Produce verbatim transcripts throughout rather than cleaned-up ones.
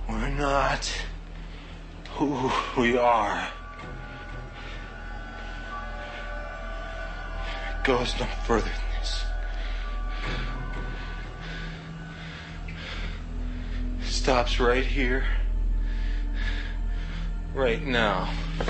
We're not who we are. It goes no further than this. It stops right here, right now.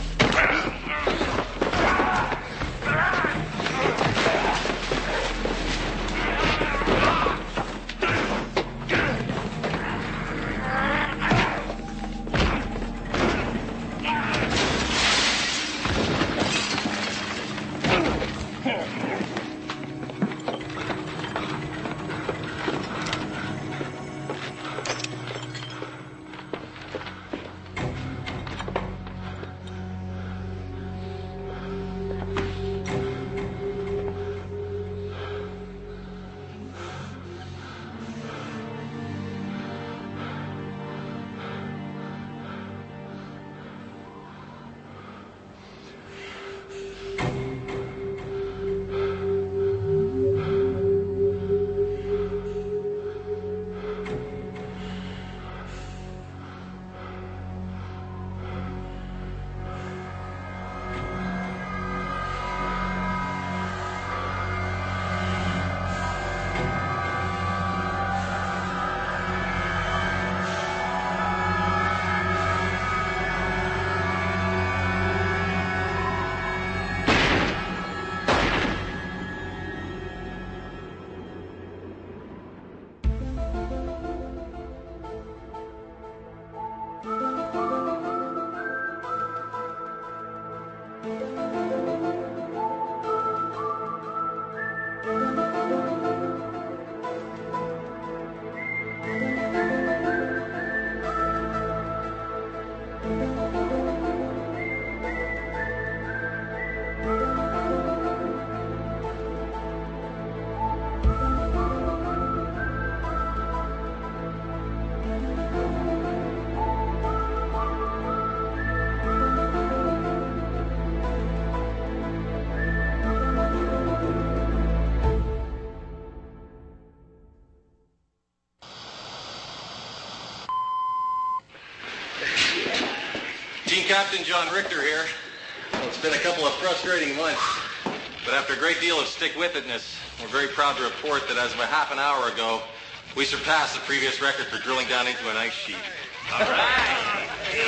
Captain John Richter here. Well, it's been a couple of frustrating months, but after a great deal of stick-with-itness, we're very proud to report that as of a half an hour ago, we surpassed the previous record for drilling down into an ice sheet. All right.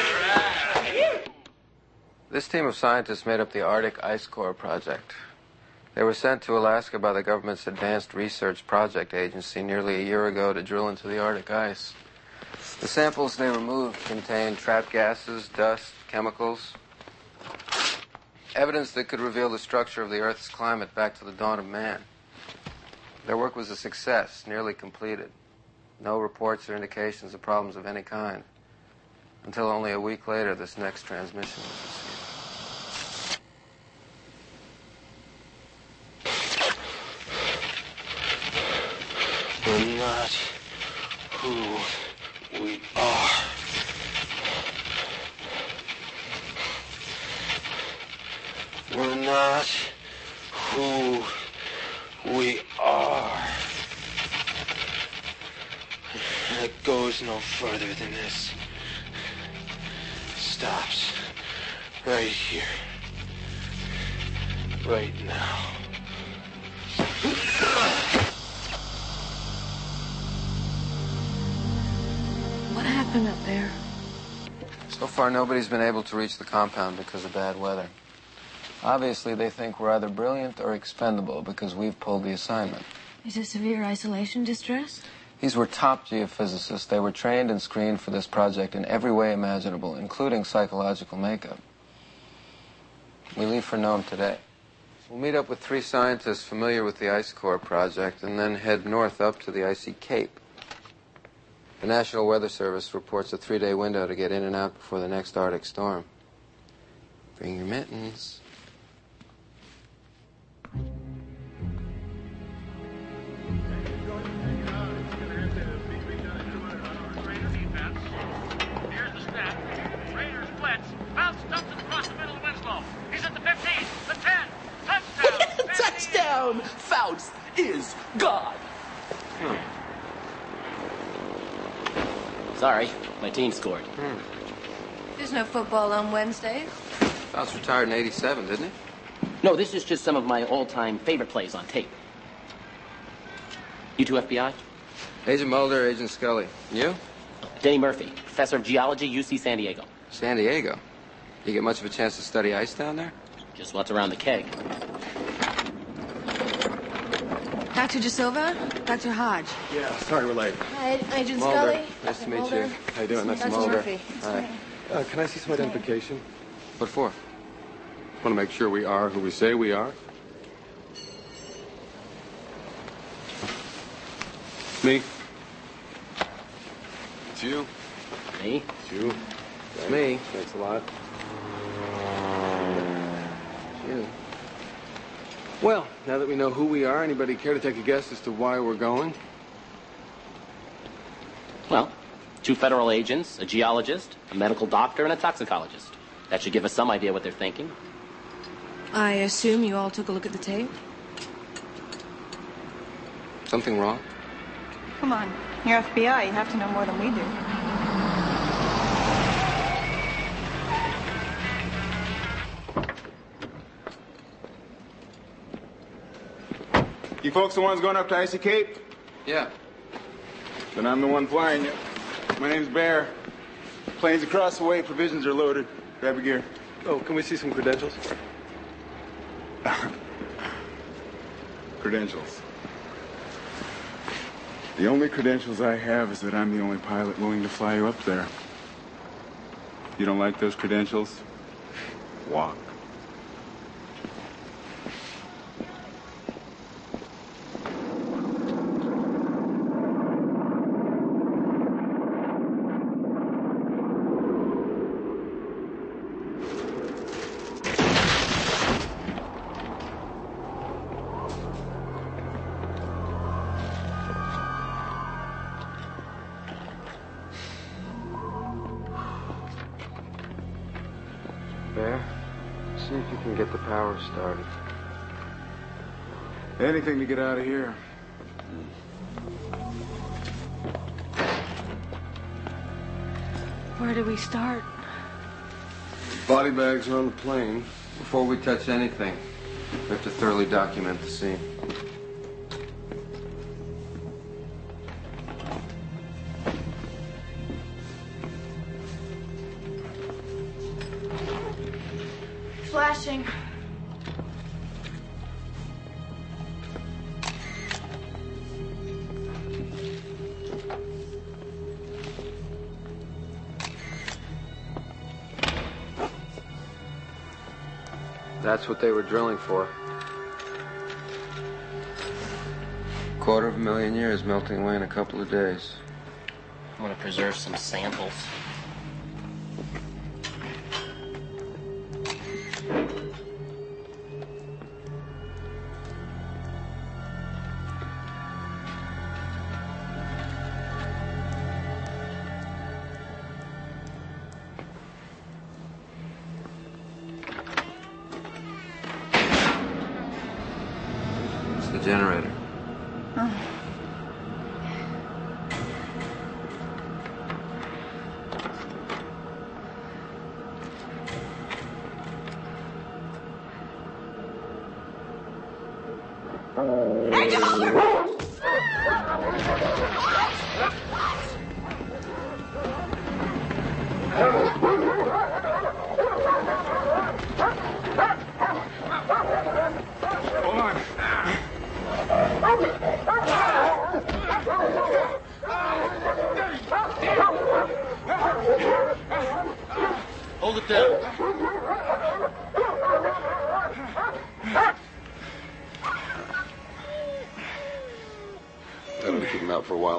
All right. This team of scientists made up the Arctic Ice Core Project. They were sent to Alaska by the government's Advanced Research Project Agency nearly a year ago to drill into the Arctic ice. The samples they removed contained trapped gases, dust, chemicals, evidence that could reveal the structure of the Earth's climate back to the dawn of man. Their work was a success, nearly completed. No reports or indications of problems of any kind, until only a week later this next transmission was received. We're not who we are. We're not who we are. And it goes no further than this. It stops right here, right now. What happened up there? So far, nobody's been able to reach the compound because of bad weather. Obviously, they think we're either brilliant or expendable because we've pulled the assignment. Is it severe isolation distress? These were top geophysicists. They were trained and screened for this project in every way imaginable, including psychological makeup. We leave for Nome today. We'll meet up with three scientists familiar with the Ice Core project and then head north up to the icy Cape. The National Weather Service reports a three-day window to get in and out before the next Arctic storm. Bring your mittens. Touchdown! Faust is God. Hmm. Sorry, my team scored. Hmm. There's no football on Wednesdays. Faust retired in eighty-seven, didn't he? No, this is just some of my all-time favorite plays on tape. You two F B I? Agent Mulder, Agent Scully. You? Denny Murphy, professor of geology, U C San Diego. San Diego. You get much of a chance to study ice down there? Just what's around the keg. Doctor De Silva? Doctor Hodge? Yeah, sorry we're late. Hi, Agent Mulder. Scully. Nice to meet Mulder. you. How you doing? Nice to Doctor meet you. Murphy. Hi. Uh, can I see some identification? What for? Want to make sure we are who we say we are. Me. It's you. Me? It's you. It's me. Thanks a lot. You. Well, now that we know who we are, anybody care to take a guess as to why we're going? Well, two federal agents, a geologist, a medical doctor, and a toxicologist. That should give us some idea what they're thinking. I assume you all took a look at the tape? Something wrong? Come on. You're F B I. You have to know more than we do. You folks the ones going up to Icy Cape? Yeah. Then I'm the one flying you. My name's Bear. Planes across the way, provisions are loaded. Grab your gear. Oh, can we see some credentials? Credentials. The only credentials I have is that I'm the only pilot willing to fly you up there. You don't like those credentials? Walk. Bear, see if you can get the power started. Anything to get out of here. Where do we start? Body bags are on the plane. Before we touch anything, we have to thoroughly document the scene. Flashing. That's what they were drilling for. Quarter of a million years melting away in a couple of days. I want to preserve some samples. It's the generator. Hold on. Hold it down. That'll keep him out for a while.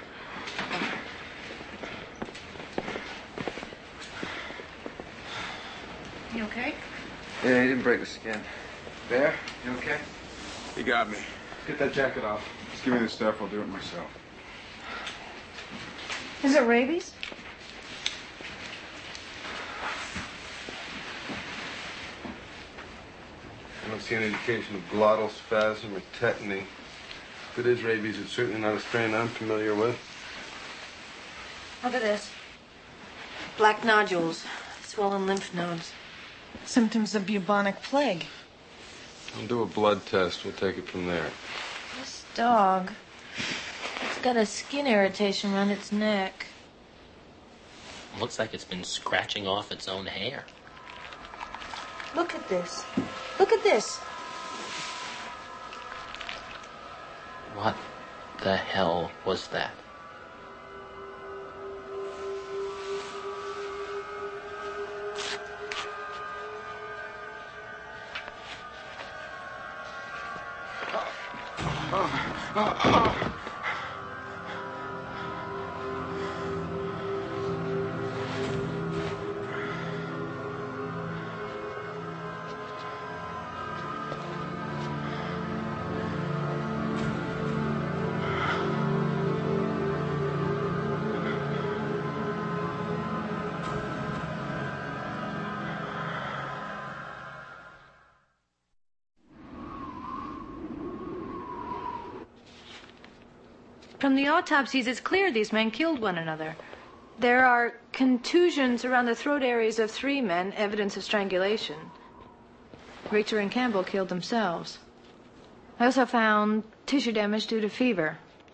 You okay? Yeah, he didn't break the skin. Bear, you okay? You got me. Get that jacket off. Just give me the stuff. I'll do it myself. Is it rabies? I don't see any indication of glottal spasm or tetany. If it is rabies, it's certainly not a strain I'm familiar with. Look at this. Black nodules, swollen lymph nodes. Symptoms of bubonic plague. I'll do a blood test. We'll take it from there. This dog, it's got a skin irritation around its neck. Looks like it's been scratching off its own hair. Look at this. Look at this. What the hell was that? From the autopsies, it's clear these men killed one another. There are contusions around the throat areas of three men, evidence of strangulation. Richter and Campbell killed themselves. I also found tissue damage due to fever.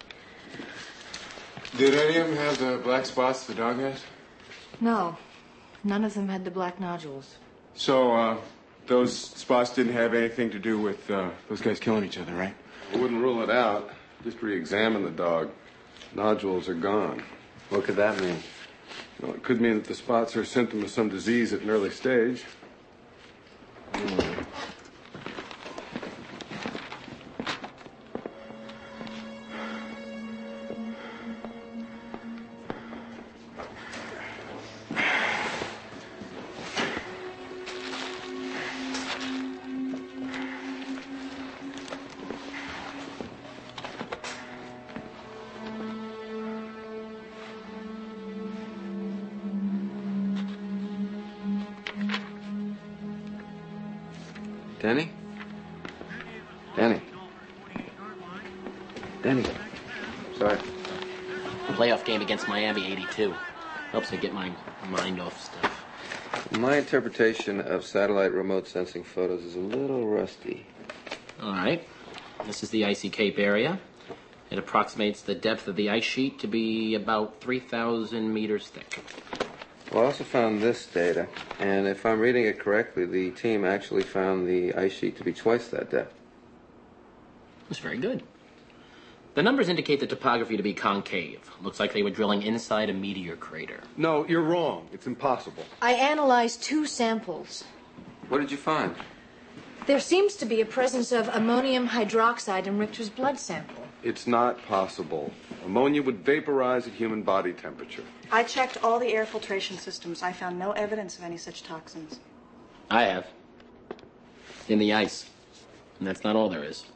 Did any of them have the black spots the dog has? No, none of them had the black nodules. So, uh, those spots didn't have anything to do with uh, those guys killing each other, right? I wouldn't rule it out. Just re-examine the dog. Nodules are gone. What could that mean? Well, it could mean that the spots are a symptom of some disease at an early stage. Mm. Denny? Denny? Denny? Sorry. Playoff game against Miami, eighty-two. Helps me get my mind off stuff. My interpretation of satellite remote sensing photos is a little rusty. All right. This is the icy Cape area. It approximates the depth of the ice sheet to be about three thousand meters thick. Well, I also found this data, and if I'm reading it correctly, the team actually found the ice sheet to be twice that depth. That's very good. The numbers indicate the topography to be concave. Looks like they were drilling inside a meteor crater. No, you're wrong. It's impossible. I analyzed two samples. What did you find? There seems to be a presence of ammonium hydroxide in Richter's blood sample. It's not possible. Ammonia would vaporize at human body temperature. I checked all the air filtration systems. I found no evidence of any such toxins. I have. In the ice. And that's not all there is.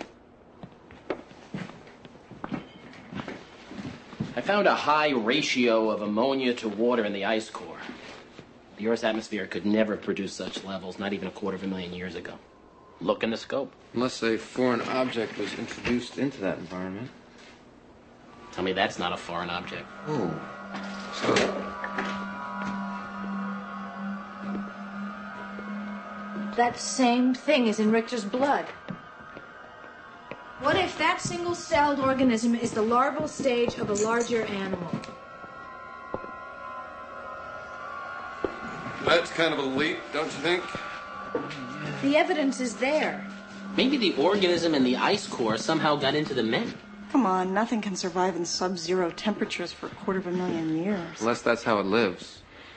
I found a high ratio of ammonia to water in the ice core. The Earth's atmosphere could never produce such levels, not even a quarter of a million years ago. Look in the scope. Unless a foreign object was introduced into that environment. Tell me that's not a foreign object. Oh. So... That same thing is in Richter's blood. What if that single-celled organism is the larval stage of a larger animal? That's kind of a leap, don't you think? The evidence is there. Maybe the organism in the ice core somehow got into the men. Come on, nothing can survive in sub-zero temperatures for a quarter of a million years. Unless that's how it lives.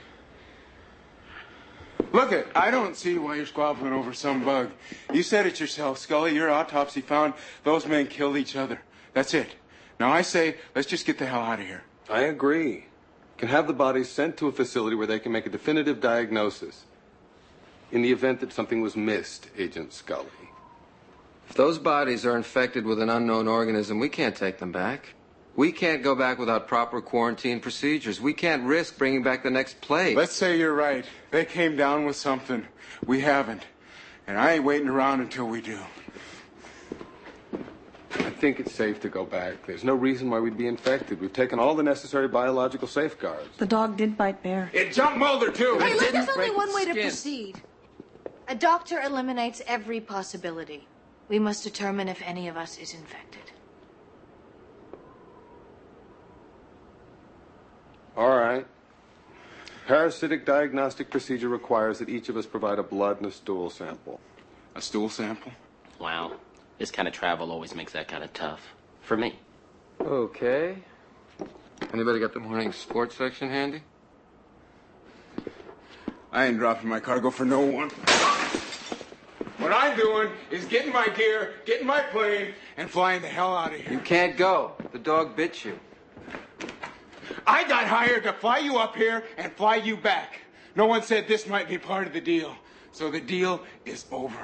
Look it, I don't see why you're squabbling over some bug. You said it yourself, Scully. Your autopsy found those men killed each other. That's it. Now I say, let's just get the hell out of here. I agree. Can have the bodies sent to a facility where they can make a definitive diagnosis. In the event that something was missed, Agent Scully. If those bodies are infected with an unknown organism, we can't take them back. We can't go back without proper quarantine procedures. We can't risk bringing back the next plague. Let's say you're right. They came down with something. We haven't. And I ain't waiting around until we do. I think it's safe to go back. There's no reason why we'd be infected. We've taken all the necessary biological safeguards. The dog did bite Bear. It jumped Mulder, too. Hey, look, there's only break one its way to skin. proceed. A doctor eliminates every possibility. We must determine if any of us is infected. All right. Parasitic diagnostic procedure requires that each of us provide a blood and a stool sample. A stool sample? Wow. This kind of travel always makes that kind of tough. For me. Okay. Anybody got the morning sports section handy? I ain't dropping my cargo for no one. What I'm doing is getting my gear, getting my plane, and flying the hell out of here. You can't go. The dog bit you. I got hired to fly you up here and fly you back. No one said this might be part of the deal. So the deal is over.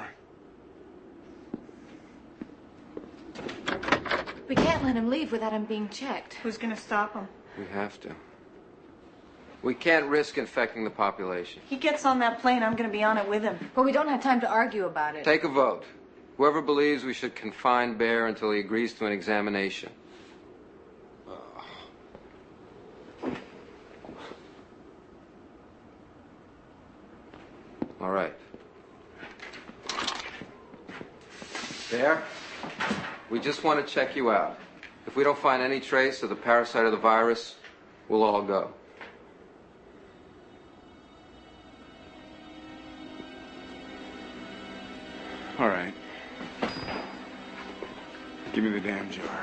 We can't let him leave without him being checked. Who's going to stop him? We have to. We can't risk infecting the population. He gets on that plane, I'm going to be on it with him. But we don't have time to argue about it. Take a vote. Whoever believes we should confine Bear until he agrees to an examination. All right. Bear, we just want to check you out. If we don't find any trace of the parasite or the virus, we'll all go. All right. Give me the damn jar.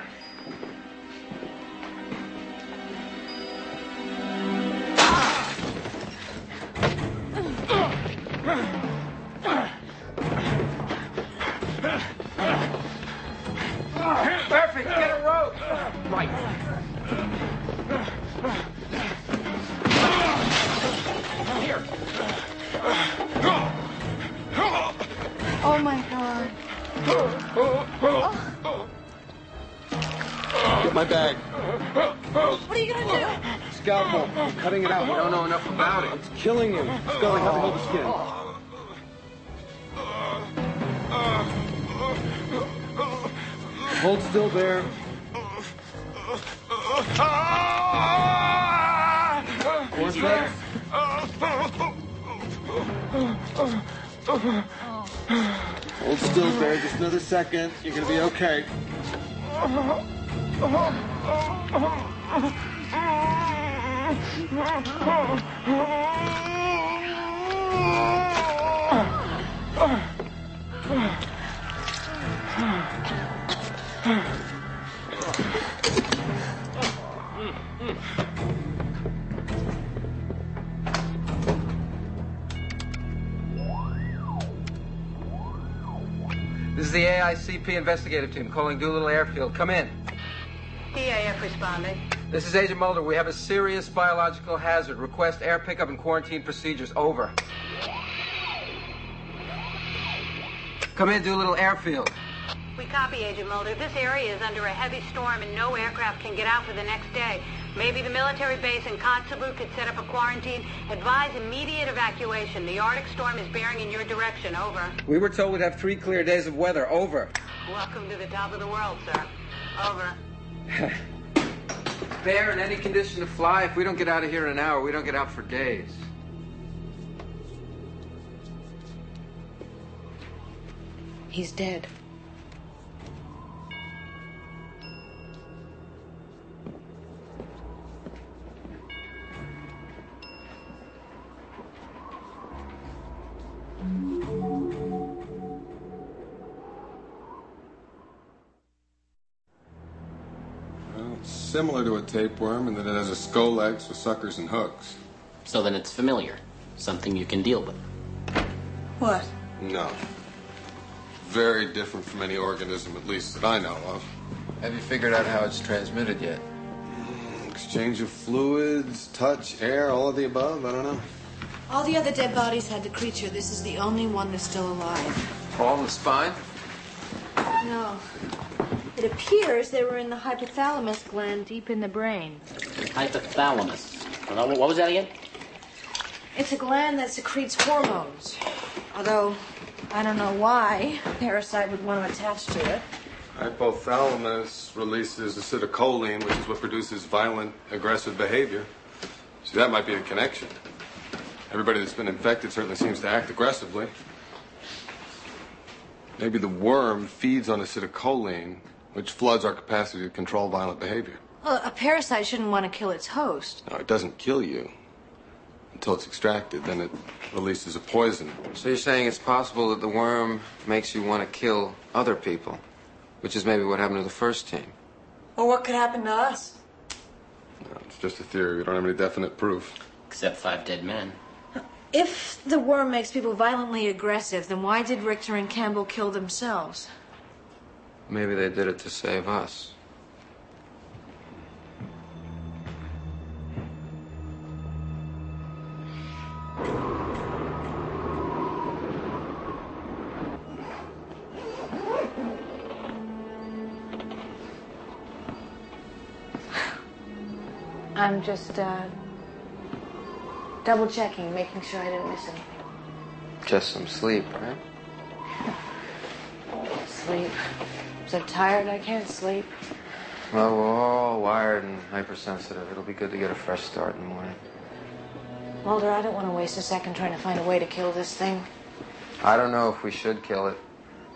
Perfect, get a rope. Right. Here. Oh my God. Get my bag. What are you gonna do? Scalpel. I'm cutting it out. We don't know enough about it. It's killing him. Scully, help me hold the skin. Hold still there. Cornflakes. Hold still there. Just another second. You're gonna be okay. This is the A I C P investigative team calling Doolittle Airfield. Come in. D A F responding. This is Agent Mulder. We have a serious biological hazard. Request air pickup and quarantine procedures. Over. Come in, Doolittle Airfield. We copy, Agent Mulder. This area is under a heavy storm and no aircraft can get out for the next day. Maybe the military base in Kotzebue could set up a quarantine. Advise immediate evacuation. The Arctic storm is bearing in your direction. Over. We were told we'd have three clear days of weather. Over. Welcome to the top of the world, sir. Over. Bear in any condition to fly. If we don't get out of here in an hour, we don't get out for days. He's dead. Well, it's similar to a tapeworm in that it has a skull legs with suckers and hooks. So then it's familiar. Something you can deal with. What? No. Very different from any organism, at least that I know of. Have you figured out how it's transmitted yet? Exchange of fluids, touch, air, all of the above? I don't know. All the other dead bodies had the creature. This is the only one that's still alive. All in the spine? No. It appears they were in the hypothalamus gland deep in the brain. Hypothalamus. What what was that again? It's a gland that secretes hormones. Although, I don't know why a parasite would want to attach to it. Hypothalamus releases acetylcholine, which is what produces violent, aggressive behavior. See, that might be a connection. Everybody that's been infected certainly seems to act aggressively. Maybe the worm feeds on acetylcholine, which floods our capacity to control violent behavior. Well, a parasite shouldn't want to kill its host. No, it doesn't kill you until it's extracted. Then it releases a poison. So you're saying it's possible that the worm makes you want to kill other people, which is maybe what happened to the first team. Well, what could happen to us? No, it's just a theory. We don't have any definite proof. Except five dead men. If the worm makes people violently aggressive, then why did Richter and Campbell kill themselves? Maybe they did it to save us. I'm just, uh, double checking, making sure I didn't miss anything. Just some sleep, right? Sleep. I'm so tired I can't sleep. Well, we're all wired and hypersensitive. It'll be good to get a fresh start in the morning. Mulder, I don't want to waste a second trying to find a way to kill this thing. I don't know if we should kill it.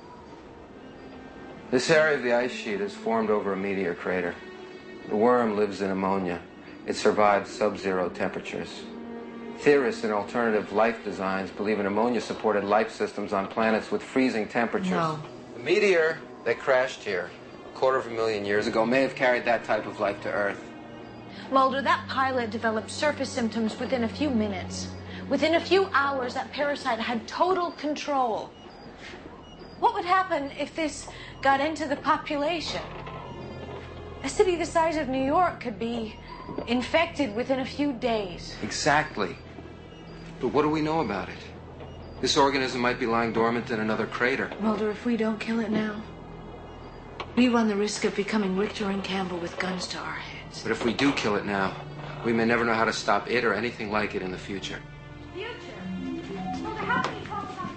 This area of the ice sheet is formed over a meteor crater. The worm lives in ammonia. It survives sub-zero temperatures. Theorists in alternative life designs believe in ammonia-supported life systems on planets with freezing temperatures. No. The meteor that crashed here a quarter of a million years ago may have carried that type of life to Earth. Mulder, that pilot developed surface symptoms within a few minutes. Within a few hours, that parasite had total control. What would happen if this got into the population? A city the size of New York could be infected within a few days. Exactly. But what do we know about it? This organism might be lying dormant in another crater. Mulder, if we don't kill it now, we run the risk of becoming Richter and Campbell with guns to our heads. But if we do kill it now, we may never know how to stop it or anything like it in the future. Future? Mulder, how can you talk about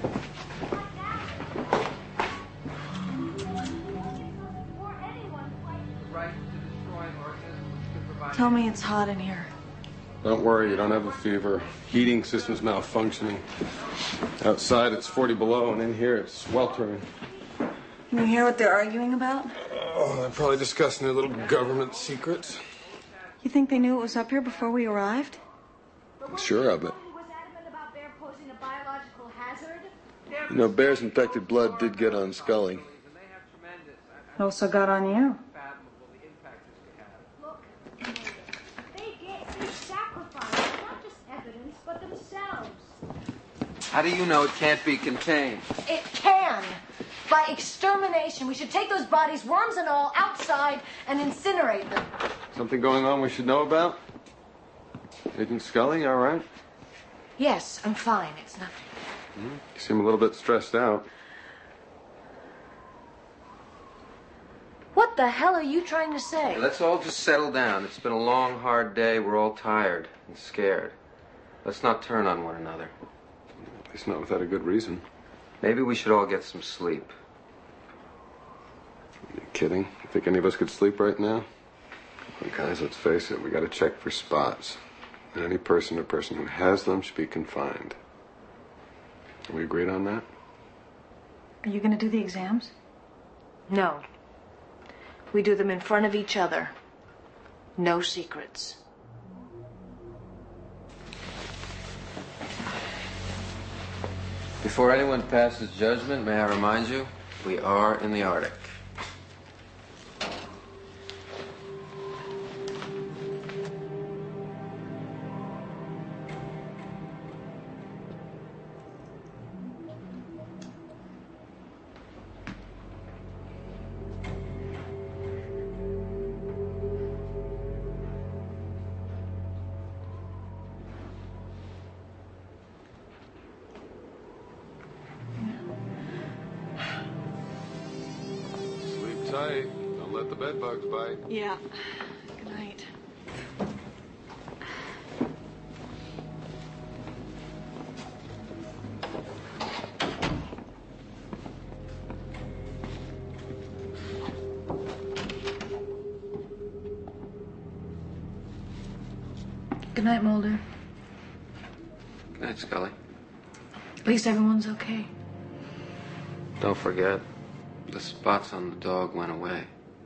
Tell me it's hot in here. Don't worry, you don't have a fever. Heating system's malfunctioning. Outside it's forty below, and in here it's sweltering. Can you hear what they're arguing about? Oh, they're probably discussing their little government secrets. You think they knew it was up here before we arrived? Sure of it. You know, Bear's infected blood did get on Scully. It also got on you. Look, they get they sacrifice not just evidence, but themselves. How do you know it can't be contained? It can. By extermination. We should take those bodies, worms and all, outside and incinerate them. Something going on we should know about? Agent Scully, all right? Yes, I'm fine. It's nothing. Mm, you seem a little bit stressed out. What the hell are you trying to say? Let's all just settle down. It's been a long, hard day. We're all tired and scared. Let's not turn on one another. At least not without a good reason. Maybe we should all get some sleep. Are you kidding? You think any of us could sleep right now? Well, guys, let's face it. We got to check for spots. And any person or person who has them should be confined. Are we agreed on that? Are you going to do the exams? No. We do them in front of each other. No secrets. Before anyone passes judgment, may I remind you, we are in the Arctic. Tight. Don't let the bed bugs bite. Yeah. Good night. Good night, Mulder. Good night, Scully. At least everyone's okay. Don't forget, the spots on the dog went away.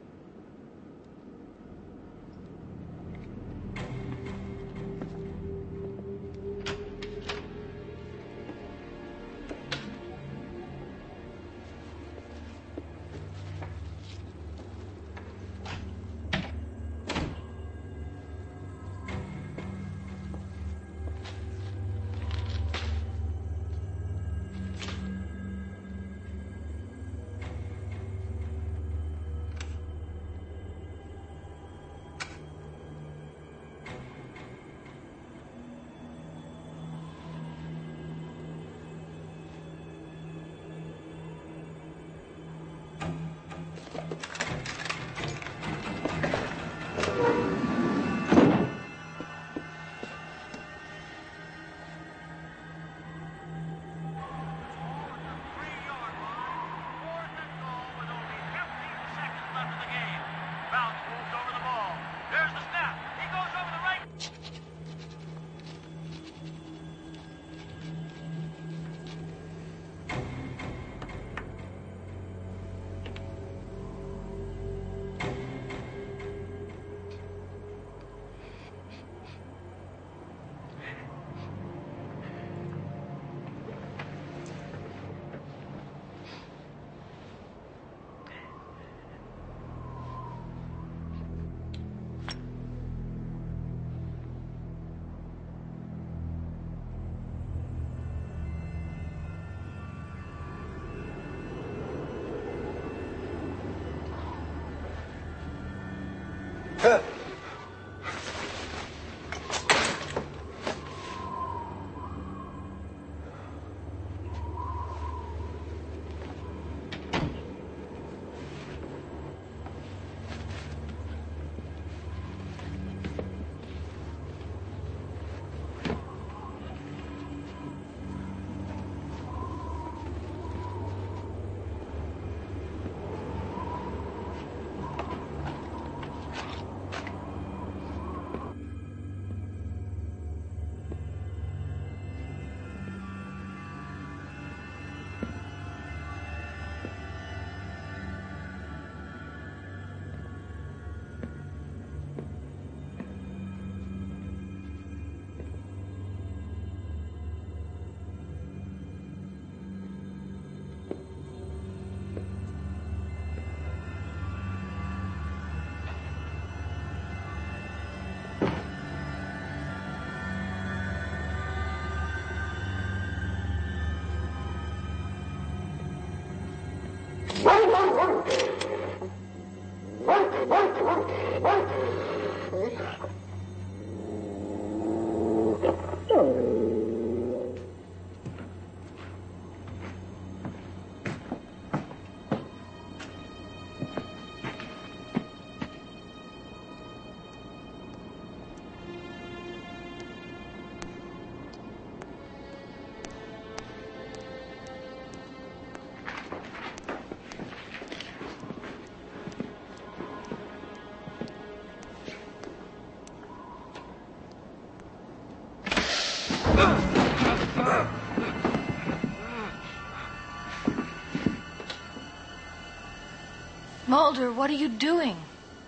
Mulder, what are you doing?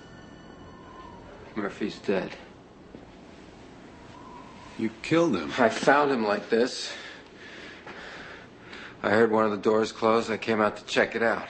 Murphy's dead. You killed him. I found him like this. I heard one of the doors close. I came out to check it out.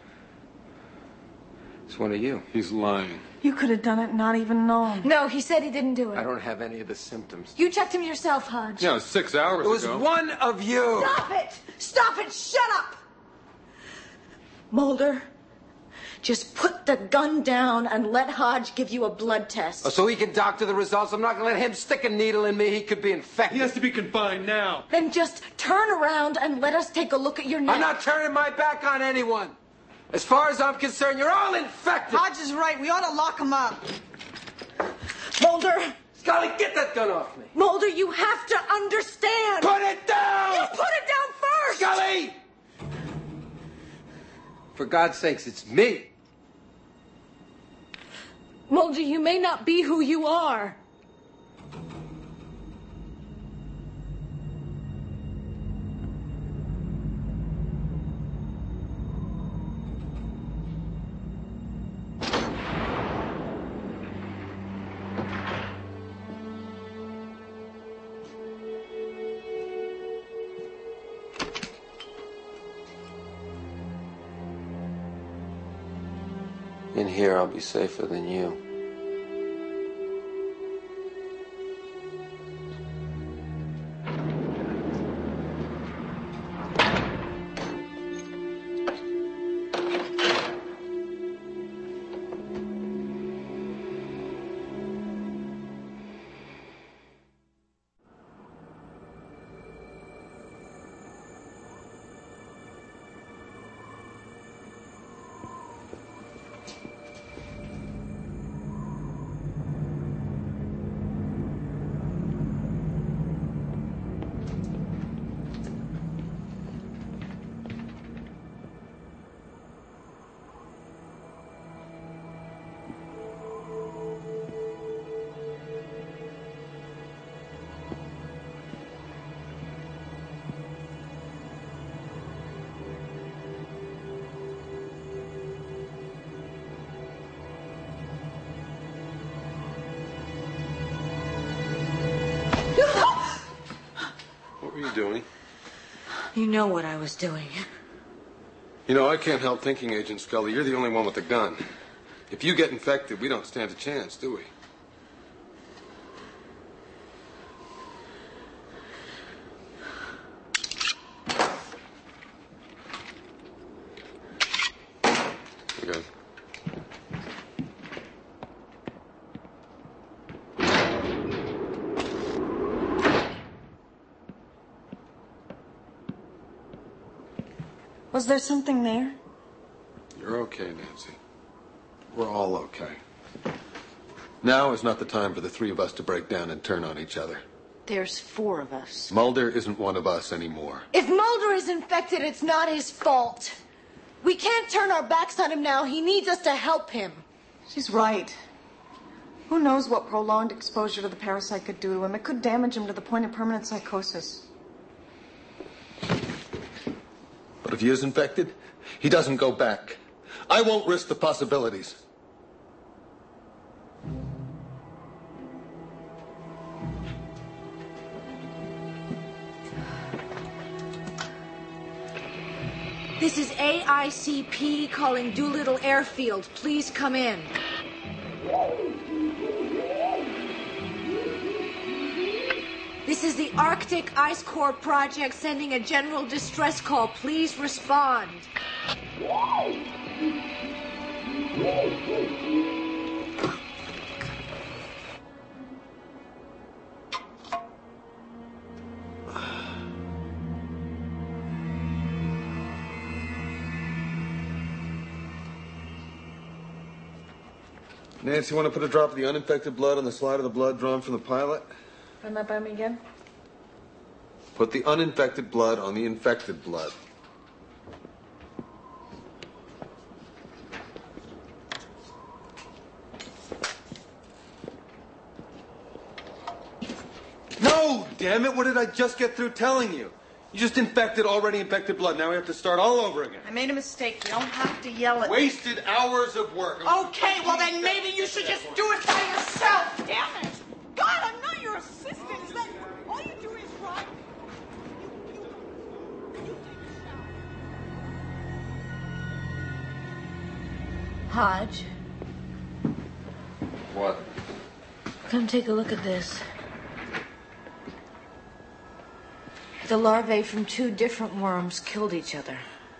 It's one of you. He's lying. You could have done it and not even known. No, he said he didn't do it. I don't have any of the symptoms. You checked him yourself, Hodge. Yeah, it was six hours It was ago. one of you. Stop it! Stop it! Shut up! Mulder, just put the gun down and let Hodge give you a blood test. Oh, so he can doctor the results. I'm not going to let him stick a needle in me. He could be infected. He has to be confined now. Then just turn around and let us take a look at your neck. I'm not turning my back on anyone. As far as I'm concerned, you're all infected. Hodge is right. We ought to lock him up. Mulder. Scully, get that gun off me. Mulder, you have to understand. Put it down. You put it down first. Scully! For God's sakes, it's me. Mulder, you may not be who you are. In here, I'll be safer than you. What were you doing? You know what I was doing. You know, I can't help thinking, Agent Scully, you're the only one with a gun. If you get infected, we don't stand a chance, do we? Good. Was there something there? You're okay, Nancy. We're all okay. Now is not the time for the three of us to break down and turn on each other. There's four of us. Mulder isn't one of us anymore. If Mulder is infected, it's not his fault. We can't turn our backs on him now. He needs us to help him. She's right. Who knows what prolonged exposure to the parasite could do to him? It could damage him to the point of permanent psychosis. But if he is infected, he doesn't go back. I won't risk the possibilities. This is A I C P calling Doolittle Airfield. Please come in. This is the Arctic Ice Core Project sending a general distress call. Please respond. Nancy, you want to put a drop of the uninfected blood on the slide of the blood drawn from the pilot? Run that by me again? Put the uninfected blood on the infected blood. No, damn it, what did I just get through telling you? You just infected already infected blood. Now we have to start all over again. I made a mistake. You don't have to yell at me. Wasted hours of work. Okay, well then maybe you should just do it by yourself. Damn it! God, I'm not your assistant. Is that all you do is run? Hodge, What? come take a look at this. The larvae from two different worms killed each other.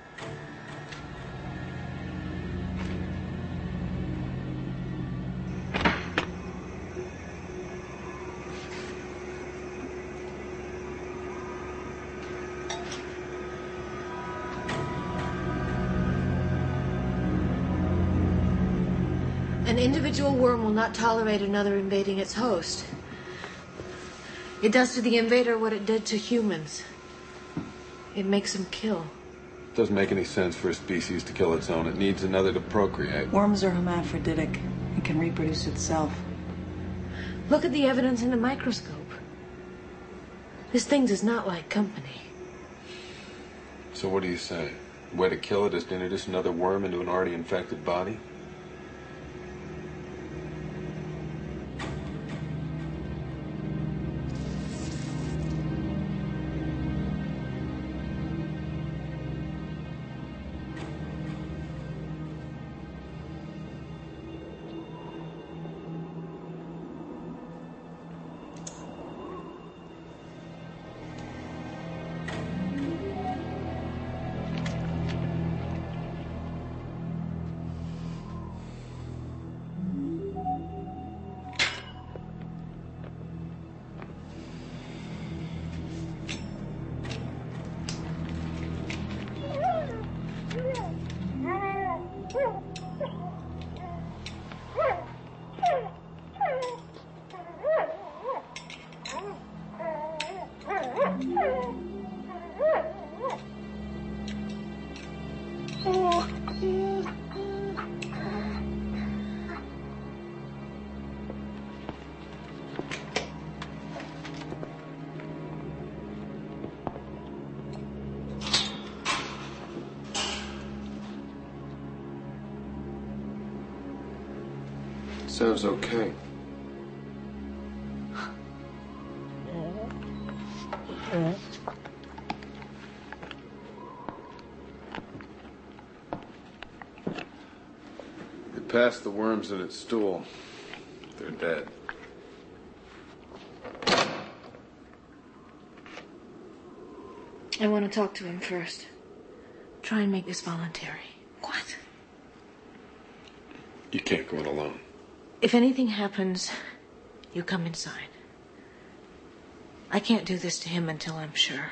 An individual worm will not tolerate another invading its host. It does to the invader what it did to humans. It makes them kill. It doesn't make any sense for a species to kill its own. It needs another to procreate. Worms are hermaphroditic. It can reproduce itself. Look at the evidence in the microscope. This thing does not like company. So what do you say? The way to kill it is to introduce another worm into an already infected body? Sounds okay. They passed the worms in its stool. They're dead. I want to talk to him first. Try and make this voluntary. What? You can't go in alone. If anything happens, you come inside. I can't do this to him until I'm sure.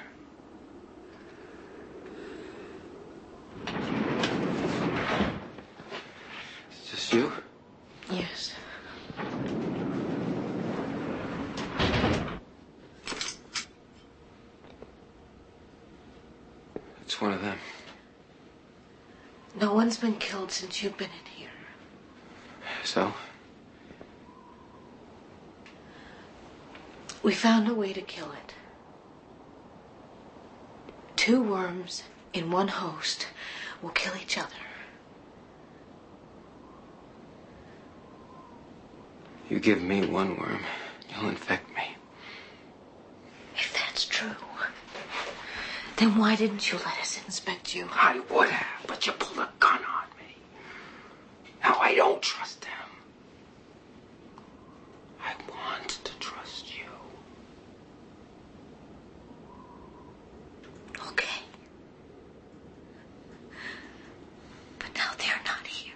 It's just you? Yes. It's one of them. No one's been killed since you've been in here. So? We found a way to kill it. Two worms in one host will kill each other. You give me one worm, you'll infect me. If that's true, then why didn't you let us inspect you? I would have, but you pulled a gun on me. Now I don't trust him. I want to trust you. Okay. But now they're not here.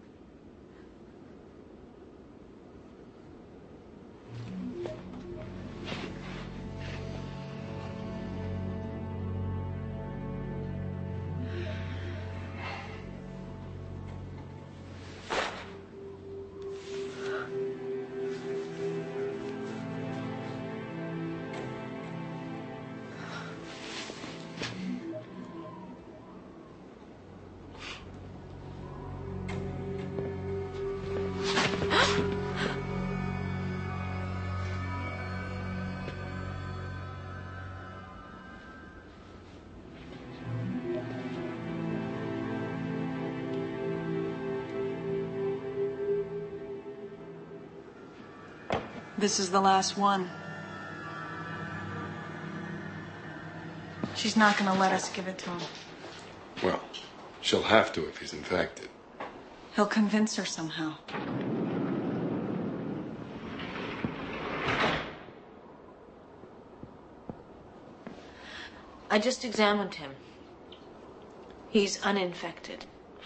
This is the last one. She's not going to let us give it to him. Well, she'll have to if he's infected. He'll convince her somehow. I just examined him. He's uninfected.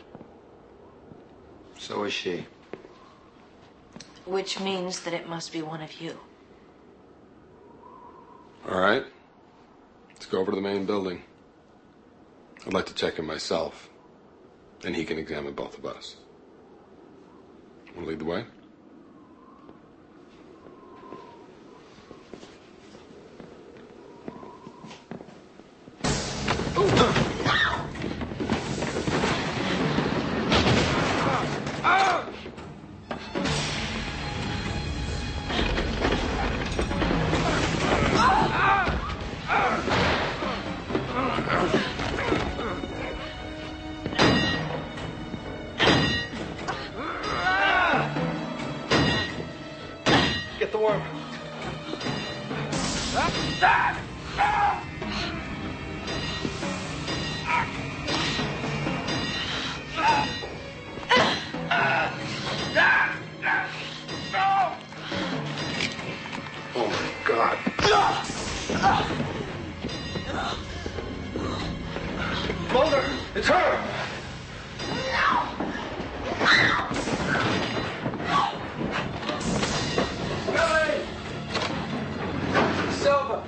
So is she. Which means that it must be one of you. All right. Let's go over to the main building. I'd like to check him myself. And he can examine both of us. Want to lead the way? Get the worm. Oh my God. Mulder, it's her. Billy! Silva!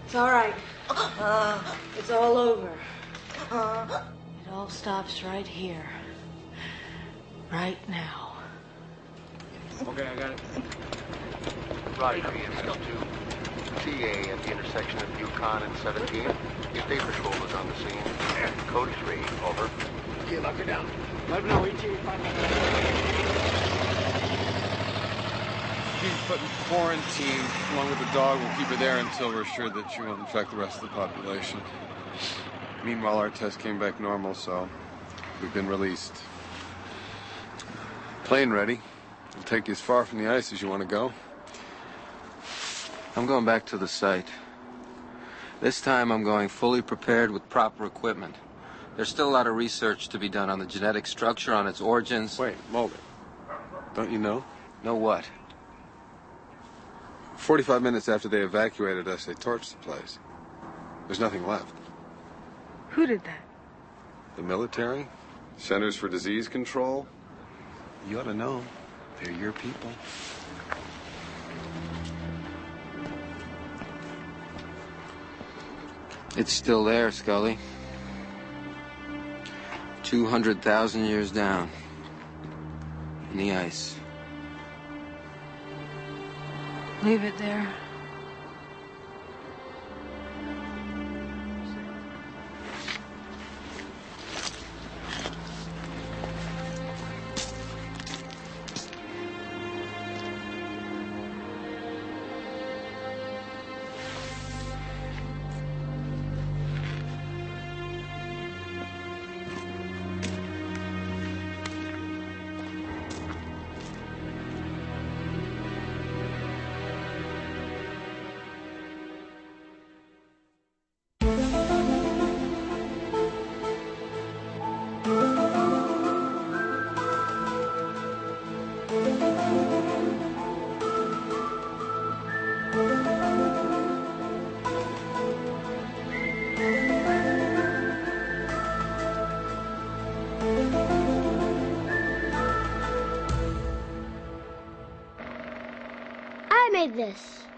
It's all right. It's all over. It all stops right here. Right now. Okay, I got it. Roger, E M S two. T A at the intersection of Yukon and seventeen. Your day patrol is on the scene. Code three, over. Yeah, lock her down. Let me know, E T A five She's put in quarantine along with the dog. We'll keep her there until we're sure that she won't infect the rest of the population. Meanwhile, our test came back normal, so we've been released. Plane ready. It'll take you as far from the ice as you want to go. I'm going back to the site. This time I'm going fully prepared with proper equipment. There's still a lot of research to be done on the genetic structure, on its origins. Wait, Mulder. Don't you know? Know what? Forty-five minutes after they evacuated us, they torched the place. There's nothing left. Who did that? The military? Centers for Disease Control? You ought to know. They're your people. It's still there, Scully. Two hundred thousand years down. In the ice. Leave it there. I made this.